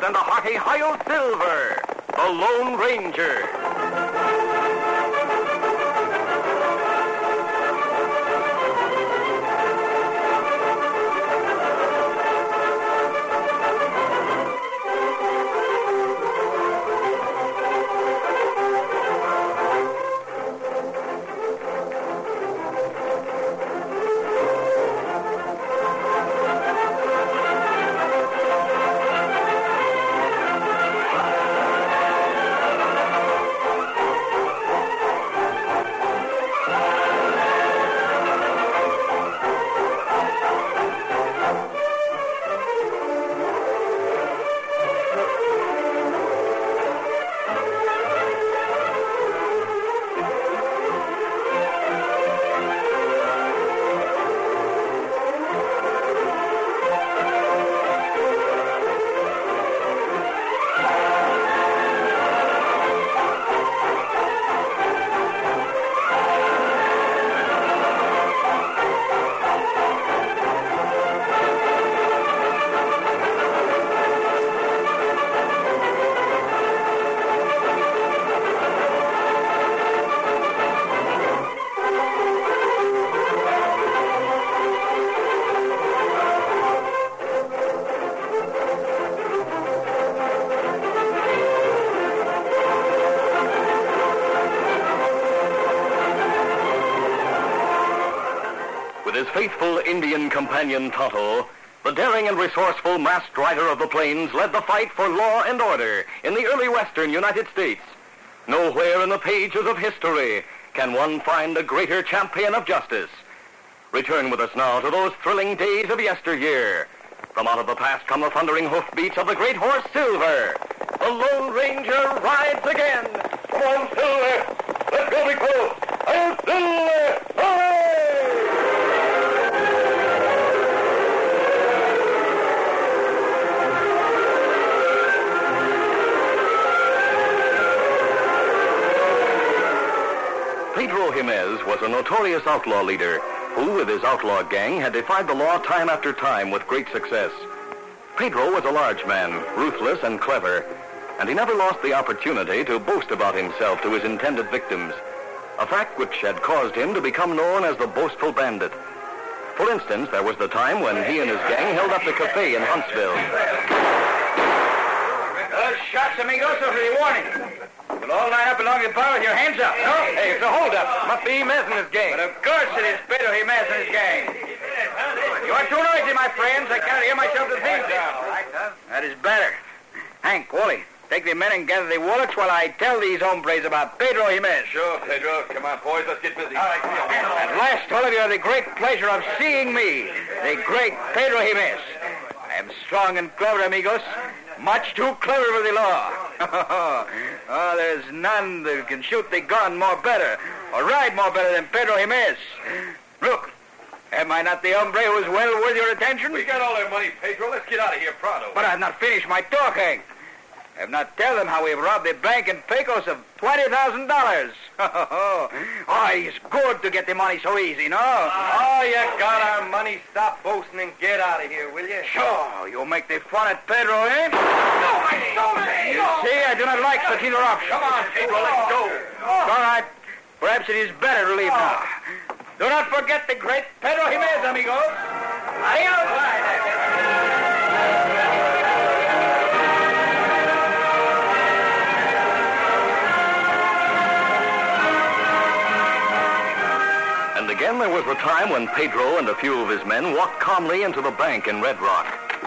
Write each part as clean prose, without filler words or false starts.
and a hearty Hi-Yo Silver, the Lone Ranger. With his faithful Indian companion Tonto, the daring and resourceful masked rider of the plains led the fight for law and order in the early western United States. Nowhere in the pages of history can one find a greater champion of justice. Return with us now to those thrilling days of yesteryear. From out of the past come the thundering hoofbeats of the great horse Silver. The Lone Ranger rides again. Come on, Silver. Let's go, big fellow. I'll Silver. Hooray! Pedro Jimenez was a notorious outlaw leader who, with his outlaw gang, had defied the law time after time with great success. Pedro was a large man, ruthless and clever, and he never lost the opportunity to boast about himself to his intended victims, a fact which had caused him to become known as the Boastful Bandit. For instance, there was the time when he and his gang held up the cafe in Huntsville. Those shots, amigos, are for the warning. You'll all line up along the bar with your hands up. No? Hey, it's a holdup. Must be Jimenez and his gang. But of course it is Pedro Jimenez and his gang. You are too noisy, my friends. I cannot hear myself to think. That is better. Hank, Wally, take the men and gather the wallets while I tell these hombres about Pedro Jimenez. Sure, Pedro. Come on, boys. Let's get busy. At last, all of you have the great pleasure of seeing me, the great Pedro Jimenez. I am strong and clever, amigos. Much too clever for the law. Oh, there's none that can shoot the gun more better or ride more better than Pedro Jimenez. Look, am I not the hombre who is well worth your attention? We got all our money, Pedro. Let's get out of here pronto. But I have not finished my talk, Hank. I have not tell them how we have robbed the bank in Pecos of $20,000. Oh, it's good to get the money so easy, no? Oh, you got our money. Stop boasting and get out of here, will you? Sure, you'll make the fun at Pedro, eh? No, I don't. You see, I do not like such interruptions. Come on, Pedro, let's go. All right. Perhaps it is better to leave now. Do not forget the great Pedro Jimenez, amigos. Adios. And again there was the time when Pedro and a few of his men walked calmly into the bank in Red Rock.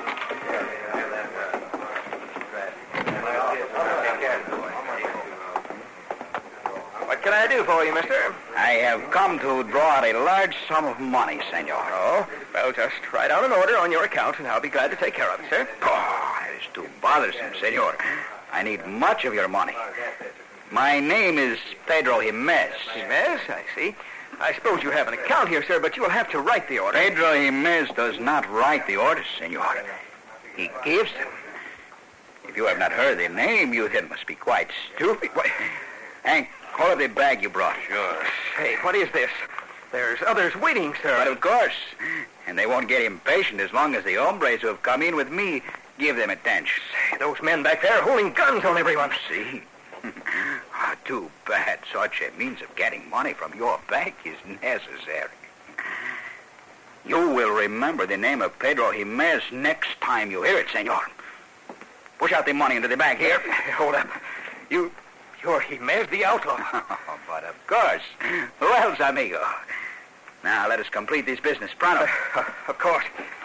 What can I do for you, mister? I have come to draw out a large sum of money, senor. Oh, well, just write down an order on your account, and I'll be glad to take care of it, sir. Oh, that is too bothersome, senor. I need much of your money. My name is Pedro Jimenez. Jimenez, I see. I suppose you have an account here, sir, but you will have to write the order. Pedro Jimenez does not write the orders, senor. He gives them. If you have not heard the name, you then must be quite stupid. Hank, call up the bag you brought. Sure. Hey, what is this? There's others waiting, sir. But of course. And they won't get impatient as long as the hombres who have come in with me Give them attention. Say, those men back there are holding guns on everyone. See? Too bad such a means of getting money from your bank is necessary. You will remember the name of Pedro Jimenez next time you hear it, senor. Push out the money into the bag here. Hold up. You're Jimenez the outlaw. But of course. Who else, amigo? Now, let us complete this business pronto. Of course.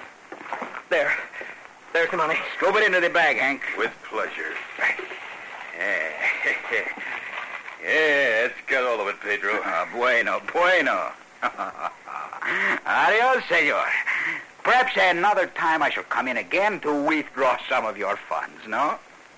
There's the money. Scoop it into the bag, Hank. With pleasure. Yeah, let's get all of it, Pedro. Bueno. Adios, senor. Perhaps another time I shall come in again to withdraw some of your funds, no?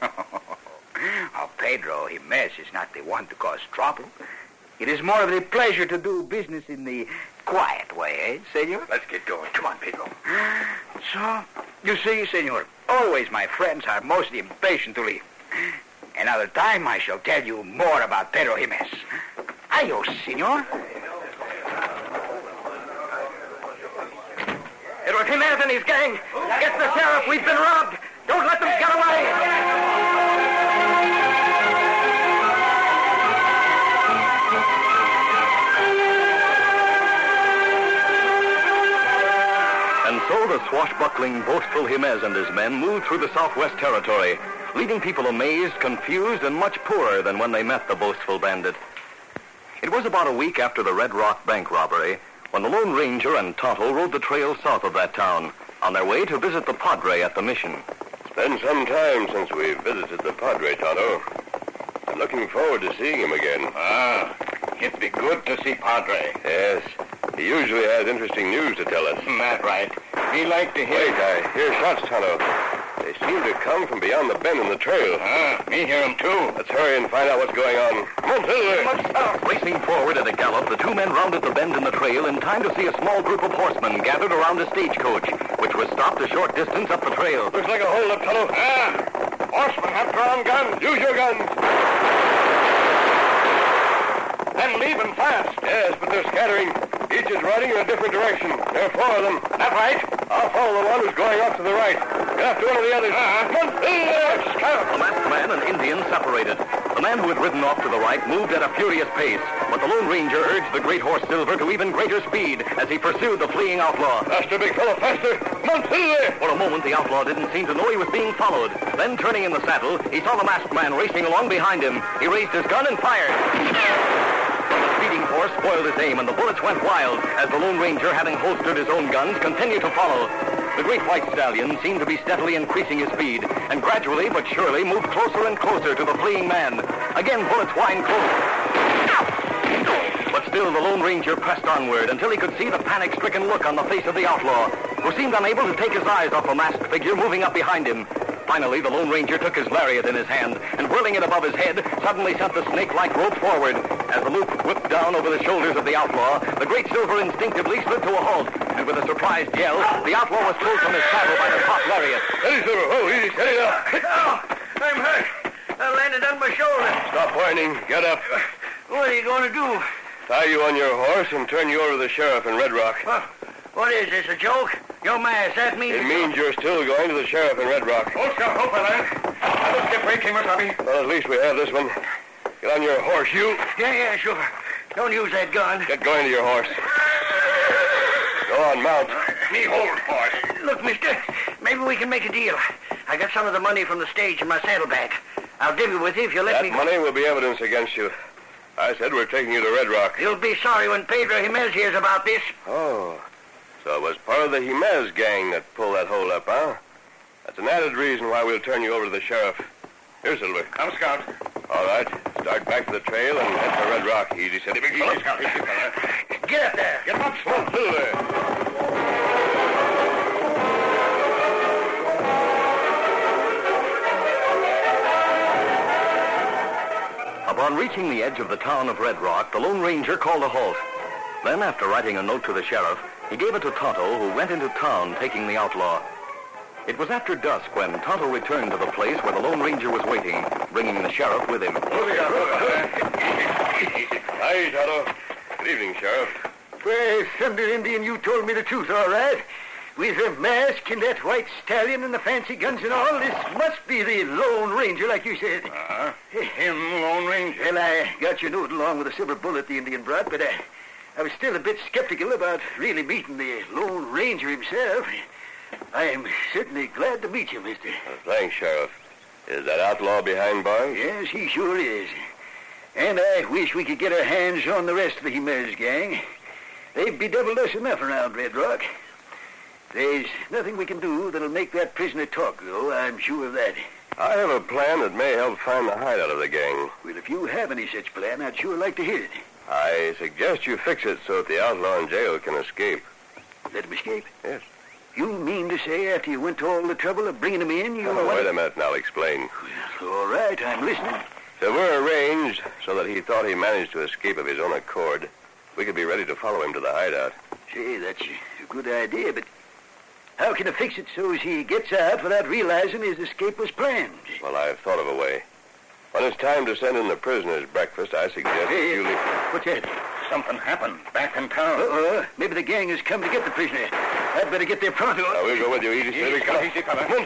Pedro Jimenez is not the one to cause trouble. It is more of the pleasure to do business in the quiet way, senor? Let's get going. Come on, Pedro. So, you see, senor, always my friends are most impatient to leave. Another time I shall tell you more about Pedro Jimenez. Adios, senor. It was Jimenez and his gang. Get the sheriff. We've been robbed. Don't let them get away. And so the swashbuckling, boastful Jimenez and his men moved through the Southwest Territory, leaving people amazed, confused, and much poorer than when they met the boastful bandit. It was about a week after the Red Rock bank robbery when the Lone Ranger and Tonto rode the trail south of that town on their way to visit the Padre at the mission. It's been some time since we visited the Padre, Tonto. I'm looking forward to seeing him again. It'd be good to see Padre. Yes. He usually has interesting news to tell us. That right. He liked to hear... Wait, I hear shots, Tonto. They seem to come from beyond the bend in the trail. Me hear him, too. Let's hurry and find out what's going on. Come on, Silver. Racing forward at a gallop, the two men rounded the bend in the trail in time to see a small group of horsemen gathered around a stagecoach, which was stopped a short distance up the trail. Looks like a holdup, Tonto. Horsemen have drawn guns. Use your guns. Then leaving fast. Yes, but they're scattering. Each is riding in a different direction. There are four of them. That right? I'll follow the one who's going off to the right. Get after one of the others. Come on, The masked man and Indian separated. The man who had ridden off to the right moved at a furious pace, but the Lone Ranger urged the great horse Silver to even greater speed as he pursued the fleeing outlaw. Faster, big fellow, faster. Come on, Silver. For a moment, the outlaw didn't seem to know he was being followed. Then, turning in the saddle, he saw the masked man racing along behind him. He raised his gun and fired. The speeding horse spoiled his aim, and the bullets went wild as the Lone Ranger, having holstered his own guns, continued to follow. The great white stallion seemed to be steadily increasing his speed, and gradually but surely moved closer and closer to the fleeing man. Again, bullets whined close. But still, the Lone Ranger pressed onward until he could see the panic-stricken look on the face of the outlaw, who seemed unable to take his eyes off the masked figure moving up behind him. Finally, the Lone Ranger took his lariat in his hand and, whirling it above his head, suddenly sent the snake-like rope forward. As the loop whipped down over the shoulders of the outlaw, the great Silver instinctively slid to a halt, and with a surprised yell, the outlaw was pulled from his saddle by the top lariat. Steady, Silver. Oh, easy, steady now. Oh, I'm hurt. I landed on my shoulder. Stop whining. Get up. What are you going to do? Tie you on your horse and turn you over to the sheriff in Red Rock. What is this, a joke? Yo, mask, that means... It means you're still going to the sheriff in Red Rock. Oh, sir, hope I don't get break him or something. Well, at least we have this one. Get on your horse, you. Yeah, sure. Don't use that gun. Get going to your horse. Go on, mount. Me hold, boss. Look, mister, maybe we can make a deal. I got some of the money from the stage in my saddlebag. I'll divvy with you if you let me... That money will be evidence against you. I said we're taking you to Red Rock. You'll be sorry when Pedro Jimenez hears about this. Oh, so it was part of the Jimenez gang that pulled that holdup, huh? That's an added reason why we'll turn you over to the sheriff. Here, Silver. Come, Scout. All right. Start back to the trail and head for Red Rock. Easy, steady, big fellow. Easy, Scout. Easy, fella. Get up there. Get up, slow, Silver. Upon reaching the edge of the town of Red Rock, the Lone Ranger called a halt. Then, after writing a note to the sheriff, he gave it to Tonto, who went into town taking the outlaw. It was after dusk when Tonto returned to the place where the Lone Ranger was waiting, bringing the sheriff with him. Hi, Tonto. Good evening, Sheriff. Well, Thunder Indian, you told me the truth, all right. with a mask and that white stallion and the fancy guns and all, this must be the Lone Ranger, like you said. Him, Lone Ranger. Well, I got your note along with a silver bullet the Indian brought, but I was still a bit skeptical about really meeting the Lone Ranger himself. I'm certainly glad to meet you, mister. Thanks, Sheriff. Is that outlaw behind bars? Yes, he sure is. And I wish we could get our hands on the rest of the Jimenez gang. They've bedeviled us enough around Red Rock. There's nothing we can do that'll make that prisoner talk, though. I'm sure of that. I have a plan that may help find the hideout of the gang. Well, if you have any such plan, I'd sure like to hear it. I suggest you fix it so that the outlaw in jail can escape. Let him escape? Yes. You mean to say after you went to all the trouble of bringing him in, you... Oh, wait a minute and I'll explain. Well, all right, I'm listening. So we're arranged so that he thought he managed to escape of his own accord. We could be ready to follow him to the hideout. Say, that's a good idea, but how can I fix it so as he gets out without realizing his escape was planned? Well, I've thought of a way. When it's time to send in the prisoner's breakfast, I suggest that you leave... What's that? Something happened back in town. Maybe the gang has come to get the prisoner. I'd better get there pronto. Now, we'll go with you. Easy, steady, come on. Easy, fella. Come on,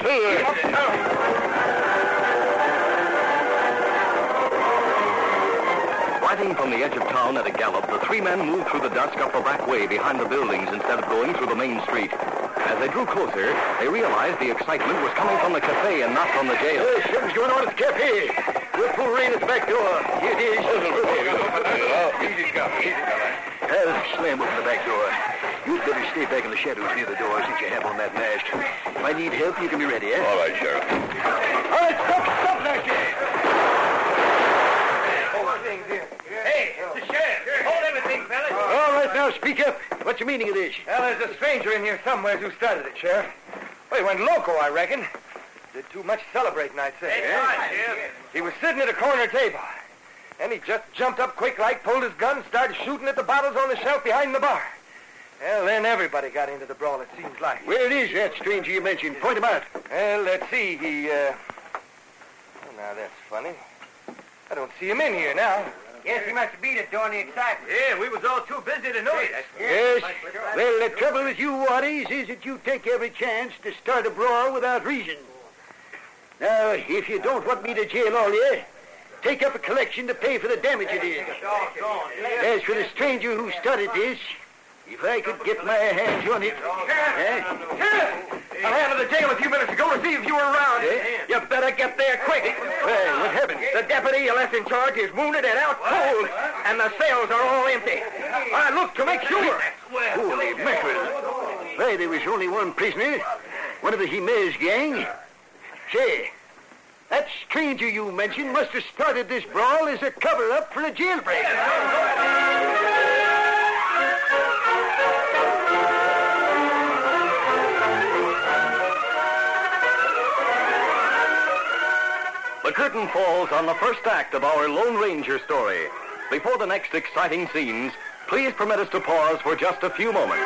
Riding from the edge of town at a gallop, the three men moved through the dusk up the back way behind the buildings instead of going through the main street. As they drew closer, they realized the excitement was coming from the cafe and not from the jail. Hey, something's going on at the cafe. We'll pull rein at the back door. Here it is. Easy, fella. I'll slam open the back door. You'd better stay back in the shadows near the door since you have on that mask. If I need help, you can be ready, eh? All right, Sheriff. All right, stop there, Sheriff. Hey, the sheriff. Hold everything, fellas. All right, now speak up. What's the meaning of this? Well, there's a stranger in here somewhere who started it, Sheriff. Well, he went loco, I reckon. Did too much celebrating, I'd say. He was sitting at a corner table, and he just jumped up quick like, pulled his gun, started shooting at the bottles on the shelf behind the bar. Well, then everybody got into the brawl, it seems like. Where is that stranger you mentioned? Point him out. Well, let's see. Oh, now that's funny. I don't see him in here now. Guess he must have beat it during the excitement. Yeah, we was all too busy to notice. Yes. Well, the trouble with you waddies is that you take every chance to start a brawl without reason. Now, if you don't want me to jail all you, take up a collection to pay for the damage it is. As for the stranger who started this, if I could get my hands on it... I ran to the jail a few minutes ago to see if you were around. You better get there quick. Well, what happened? The deputy you left in charge is wounded and out cold, and the cells are all empty. I looked to make sure. Holy mackerel. Why, there was only one prisoner, one of the Jimenez gang. Say, that stranger you mentioned must have started this brawl as a cover-up for a jailbreak. The curtain falls on the first act of our Lone Ranger story. Before the next exciting scenes, please permit us to pause for just a few moments.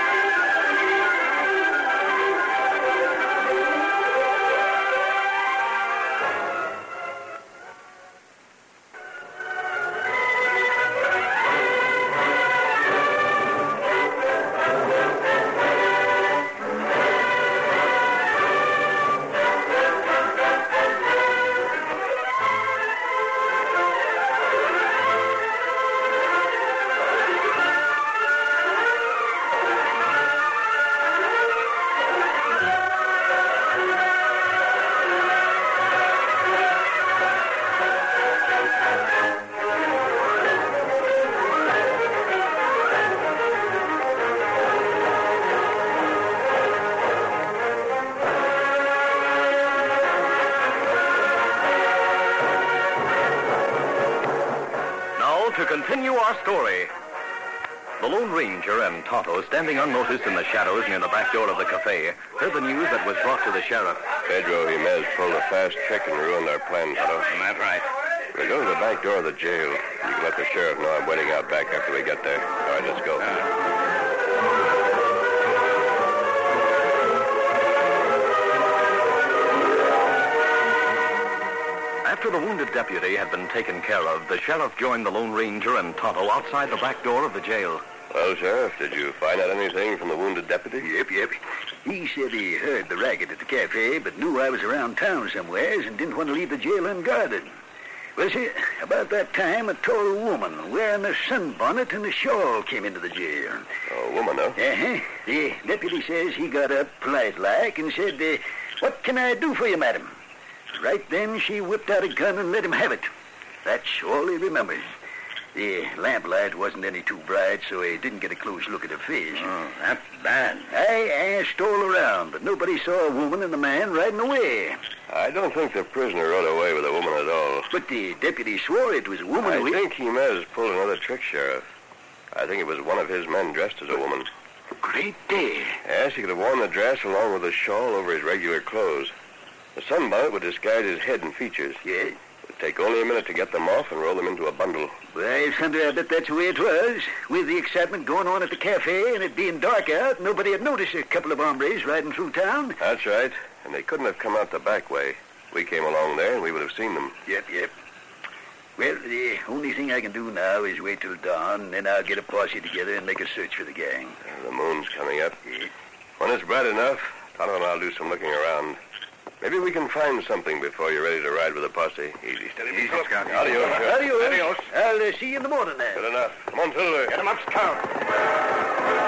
To continue our story, the Lone Ranger and Tonto, standing unnoticed in the shadows near the back door of the cafe, heard the news that was brought to the sheriff. Pedro Jimenez pulled a fast trick and ruined our plan, Tonto. That's right. We'll go to the back door of the jail. You can let the sheriff know I'm waiting out back after we get there. All right, let's go. After the wounded deputy had been taken care of, the sheriff joined the Lone Ranger and Tonto outside the back door of the jail. Well, Sheriff, did you find out anything from the wounded deputy? Yep. He said he heard the racket at the cafe, but knew I was around town somewheres and didn't want to leave the jail unguarded. Well, see, about that time, a tall woman wearing a sunbonnet and a shawl came into the jail. A woman, huh? Uh-huh. The deputy says he got up polite-like and said, "What can I do for you, madam?" Right then, she whipped out a gun and let him have it. That's all he remembers. The lamplight wasn't any too bright, so he didn't get a close look at her face. Oh, that's bad. I asked all around, but nobody saw a woman and a man riding away. I don't think the prisoner rode away with a woman at all. But the deputy swore it was a woman. I think Jimenez pulled another trick, Sheriff. I think it was one of his men dressed as a woman. Great day. Yes, he could have worn the dress along with the shawl over his regular clothes. The sunbonnet would disguise his head and features. Yeah? It would take only a minute to get them off and roll them into a bundle. Well, Thunder, I bet that's the way it was. With the excitement going on at the cafe and it being dark out, nobody had noticed a couple of hombres riding through town. That's right. And they couldn't have come out the back way. We came along there and we would have seen them. Yep. Well, the only thing I can do now is wait till dawn, and then I'll get a posse together and make a search for the gang. The moon's coming up. Yeah. When it's bright enough, Tonto and I'll do some looking around. Maybe we can find something before you're ready to ride with the posse. Easy, steady. Scout. Adios, Sheriff. Adios. I'll see you in the morning then. Good enough. Come on, Silver. Get him up, Scout.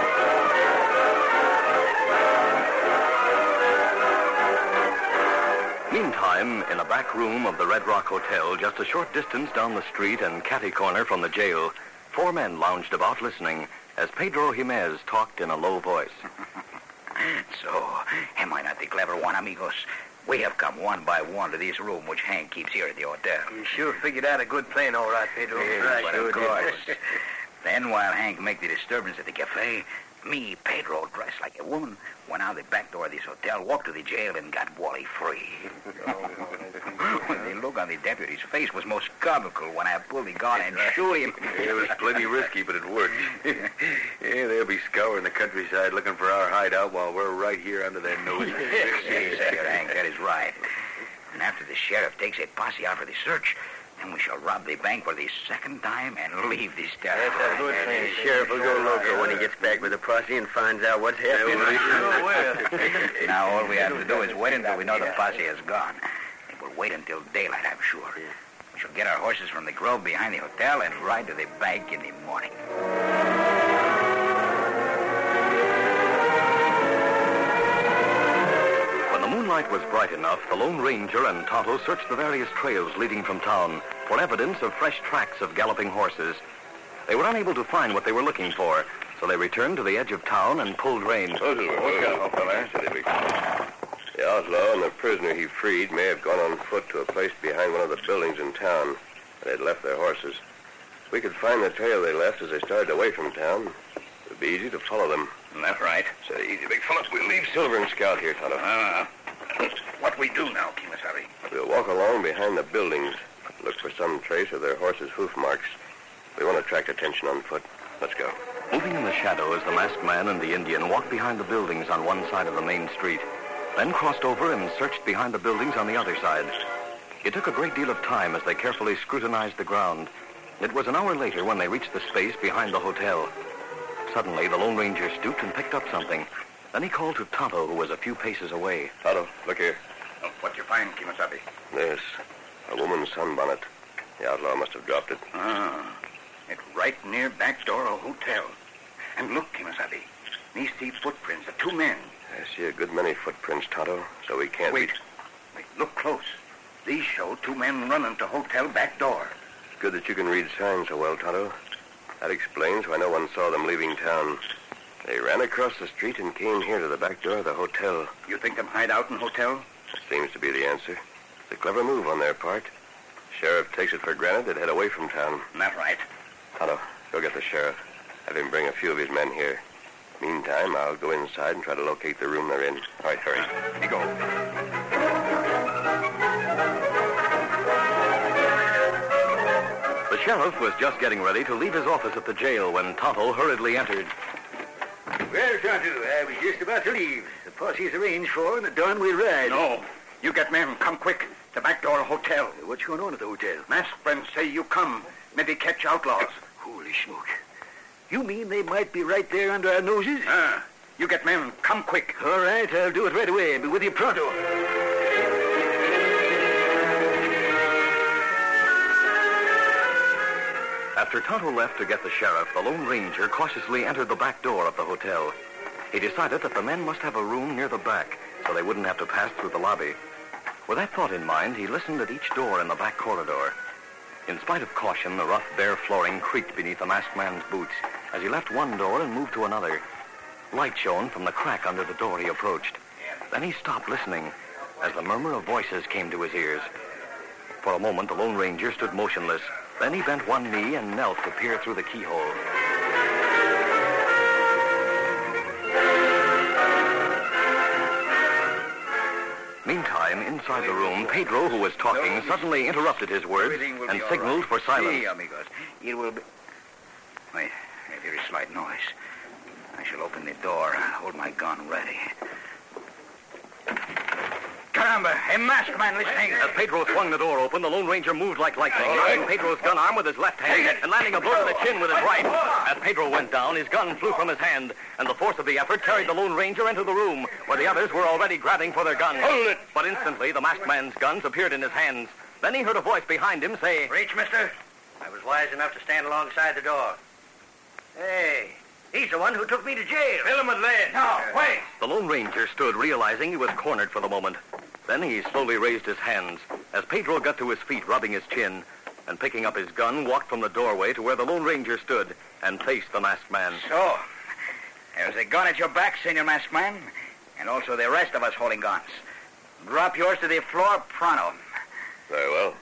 Meantime, in a back room of the Red Rock Hotel, just a short distance down the street and catty corner from the jail, 4 men lounged about listening as Pedro Jimenez talked in a low voice. So, am I not the clever one, amigos? We have come one by one to this room which Hank keeps here at the hotel. You sure figured out a good plan, all right, Pedro. Yes, but of course. Then, while Hank make the disturbance at the cafe, me, Pedro, dressed like a woman, went out the back door of this hotel, walked to the jail, and got Wally free. The look on the deputy's face was most comical when I pulled the gun and shoot him. It was plenty risky, but it worked. Yeah, they'll be scouring the countryside looking for our hideout while we're right here under their noses. Yes, sir, Hank, that is right. And after the sheriff takes a posse out for the search, then we shall rob the bank for the second time and leave this town. That's a good thing. The sheriff will go loco when he gets back with the posse and finds out what's happening. Now all we have to do is wait until we know the posse has gone. And we'll wait until daylight, I'm sure. We shall get our horses from the grove behind the hotel and ride to the bank in the morning. When the moonlight was bright enough, the Lone Ranger and Tonto searched the various trails leading from town for evidence of fresh tracks of galloping horses. They were unable to find what they were looking for, so they returned to the edge of town and pulled rein. Look out, fella. The outlaw and the prisoner he freed may have gone on foot to a place behind one of the buildings in town, and they'd left their horses. If we could find the trail they left as they started away from town, it would be easy to follow them. That's right. Steady, easy, big fella. We'll leave Silver and Scout here, Tonto. What we do now, Kimasabi? We'll walk along behind the buildings, look for some trace of their horses' hoof marks. We won't attract attention on foot. Let's go. Moving in the shadows, the masked man and the Indian walked behind the buildings on one side of the main street, then crossed over and searched behind the buildings on the other side. It took a great deal of time as they carefully scrutinized the ground. It was an hour later when they reached the space behind the hotel. Suddenly, the Lone Ranger stooped and picked up something. Then he called to Tonto, who was a few paces away. Tonto, look here. What you find, Kimasabi? This, a woman's sunbonnet. The outlaw must have dropped it. It's right near back door of hotel. And look, Kimasabi, these see footprints of 2 men. I see a good many footprints, Tonto, so we can't Wait, look close. These show 2 men running to hotel back door. It's good that you can read signs so well, Tonto. That explains why no one saw them leaving town. They ran across the street and came here to the back door of the hotel. You think them hide out in hotel? Seems to be the answer. It's a clever move on their part. Sheriff takes it for granted they'd head away from town. That's right. Tonto, go get the sheriff. Have him bring a few of his men here. Meantime, I'll go inside and try to locate the room they're in. All right, hurry. Here you go. The sheriff was just getting ready to leave his office at the jail when Tonto hurriedly entered. Well, Tonto, I was just about to leave. The posse's arranged for, and at dawn we'll ride. No. You get men. Come quick. The back door of hotel. What's going on at the hotel? Masked friends say you come. Maybe catch outlaws. Holy smoke. You mean they might be right there under our noses? You get men. Come quick. All right, I'll do it right away. Be with you pronto. After Tonto left to get the sheriff, the Lone Ranger cautiously entered the back door of the hotel. He decided that the men must have a room near the back, so they wouldn't have to pass through the lobby. With that thought in mind, he listened at each door in the back corridor. In spite of caution, the rough, bare flooring creaked beneath the masked man's boots as he left one door and moved to another. Light shone from the crack under the door he approached. Then he stopped listening as the murmur of voices came to his ears. For a moment, the Lone Ranger stood motionless. Then he bent one knee and knelt to peer through the keyhole. Meantime, inside the room, Pedro, who was talking, suddenly interrupted his words and signaled for silence. Sí, amigos. It will be... Wait, I hear a slight noise. I shall open the door and hold my gun ready. Caramba, a masked man listening. As Pedro swung the door open, the Lone Ranger moved like lightning, grabbing Pedro's gun arm with his left hand and landing a blow to the chin with his right. As Pedro went down, his gun flew from his hand, and the force of the effort carried the Lone Ranger into the room, where the others were already grabbing for their guns. Hold it! But instantly, the masked man's guns appeared in his hands. Then he heard a voice behind him say, Reach, mister. I was wise enough to stand alongside the door. Hey, he's the one who took me to jail. Fill him with lead. No, wait. The Lone Ranger stood, realizing he was cornered for the moment. Then he slowly raised his hands as Pedro got to his feet, rubbing his chin, and picking up his gun, walked from the doorway to where the Lone Ranger stood and faced the masked man. So, there's a gun at your back, Senor Masked Man, and also the rest of us holding guns. Drop yours to the floor pronto. Very well.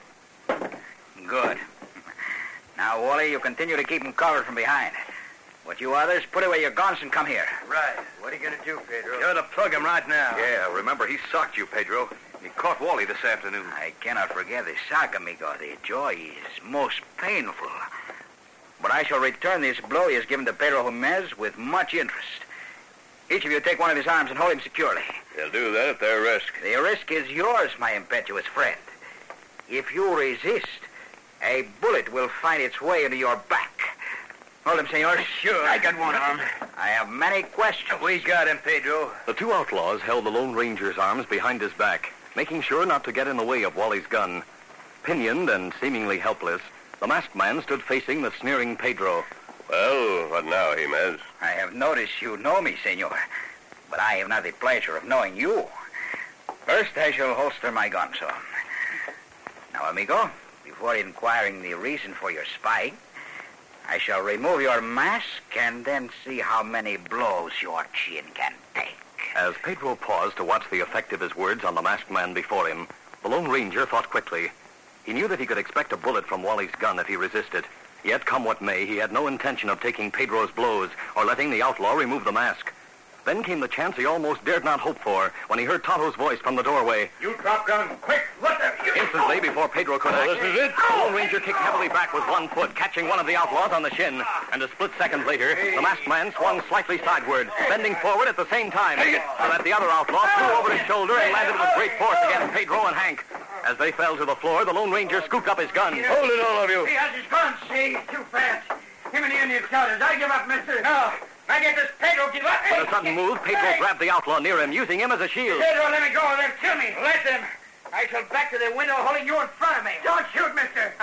Good. Now, Wally, you continue to keep him covered from behind. But you others, put away your guns and come here. Right. What are you going to do, Pedro? You're to plug him right now. Yeah, remember, he socked you, Pedro. He caught Wally this afternoon. I cannot forget the shock, amigo. The joy is most painful. But I shall return this blow he has given to Pedro Jimenez with much interest. Each of you take one of his arms and hold him securely. They'll do that at their risk. The risk is yours, my impetuous friend. If you resist, a bullet will find its way into your back. Hold him, senor. Sure. I got one arm. I have many questions. We got him, Pedro. The two outlaws held the Lone Ranger's arms behind his back, making sure not to get in the way of Wally's gun. Pinioned and seemingly helpless, the masked man stood facing the sneering Pedro. Well, what now, Jimenez? I have noticed you know me, senor, but I have not the pleasure of knowing you. First, I shall holster my gun, so. Now, amigo, before inquiring the reason for your spying, I shall remove your mask and then see how many blows your chin can take. As Pedro paused to watch the effect of his words on the masked man before him, the Lone Ranger thought quickly. He knew that he could expect a bullet from Wally's gun if he resisted. Yet, come what may, he had no intention of taking Pedro's blows or letting the outlaw remove the mask. Then came the chance he almost dared not hope for when he heard Tonto's voice from the doorway. You drop gun, quick! What the... Instantly, before Pedro could act, this is it. the Lone Ranger kicked heavily back with one foot, catching one of the outlaws on the shin. And a split second later, the masked man swung slightly sideward, bending forward at the same time, so that the other outlaw flew over his shoulder and landed with great force against Pedro and Hank. As they fell to the floor, the Lone Ranger scooped up his gun. Hold it, all of you. He has his gun, see? Too fast. Him and the Indian scouts. I give up, mister. No. I get this Pedro give up. With a sudden move, Pedro grabbed the outlaw near him, using him as a shield. Pedro, let me go or they'll kill me. Let them. I shall back to the window holding you in front of me. Don't shoot, mister.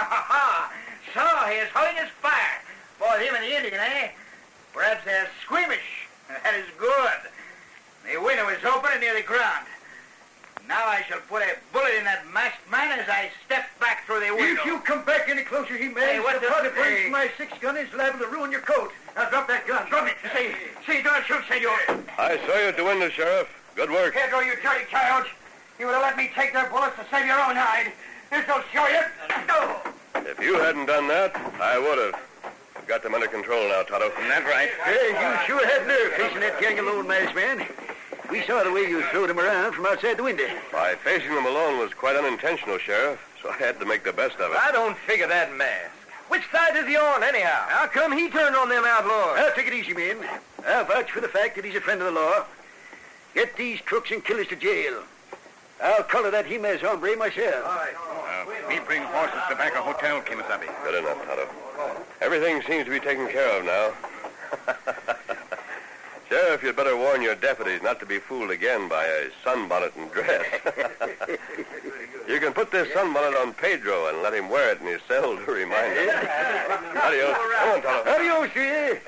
So he is holding his fire. Both him and the Indian, eh? Perhaps they're squeamish. That is good. The window is open and near the ground. Now I shall put a bullet in that masked man as I step back through the window. If you come back any closer, he may. Hey, what the the... powder burns Hey. from my 6-gun is liable to ruin your coat. Now drop that gun. Drop it. See, don't shoot, senor. I saw you at the window, Sheriff. Good work. Pedro, you dirty coyote. You would have let me take their bullets to save your own hide. This'll show you. No. If you hadn't done that, I would have. I've got them under control now, Tonto. Isn't that right? Hey, you sure had nerve facing that gang of lone masked man. We saw the way you throwed him around from outside the window. My facing them alone was quite unintentional, Sheriff, so I had to make the best of it. I don't figure that mask. Which side is he on, anyhow? How come he turned on them outlaws? I'll take it easy, men. I'll vouch for the fact that he's a friend of the law. Get these crooks and killers to jail. I'll collar that Jimenez hombre myself. We bring horses to back a hotel, Kimasabi. Good enough, Tonto. Everything seems to be taken care of now. Sheriff, you'd better warn your deputies not to be fooled again by a sunbonnet and dress. You can put this sunbonnet on Pedro and let him wear it in his cell to remind him. Adios. Come on, Tonto. Adios, eh?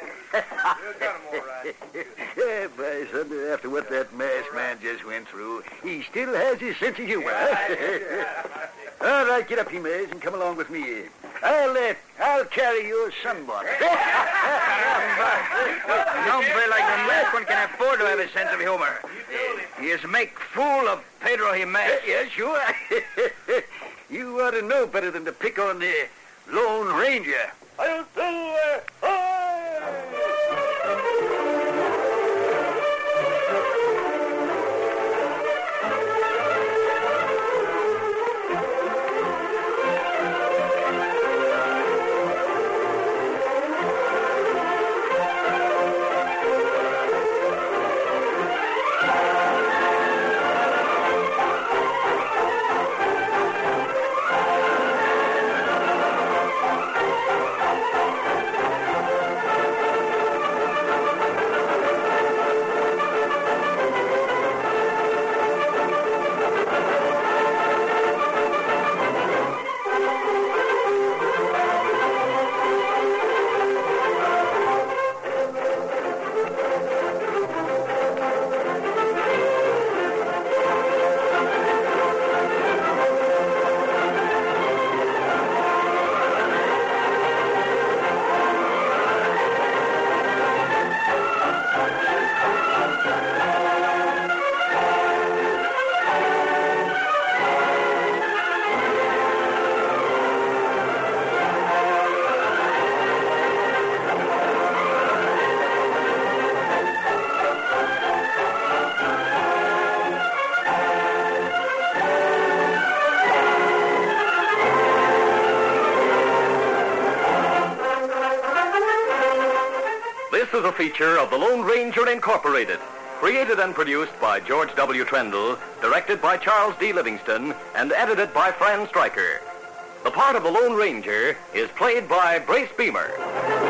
Yeah, by Sunday, after what that masked man just went through, he still has his sense of humor. All right, get up, Jimenez, and come along with me. I'll carry your sunbonnet. An hombre like the masked one can afford to have a sense of humor. He is make fool of Pedro Jimenez. Yeah, sure. You ought to know better than to pick on the Lone Ranger. I'll tell This is a feature of the Lone Ranger Incorporated, created and produced by George W. Trendle, directed by Charles D. Livingston, and edited by Fran Stryker. The part of the Lone Ranger is played by Brace Beamer.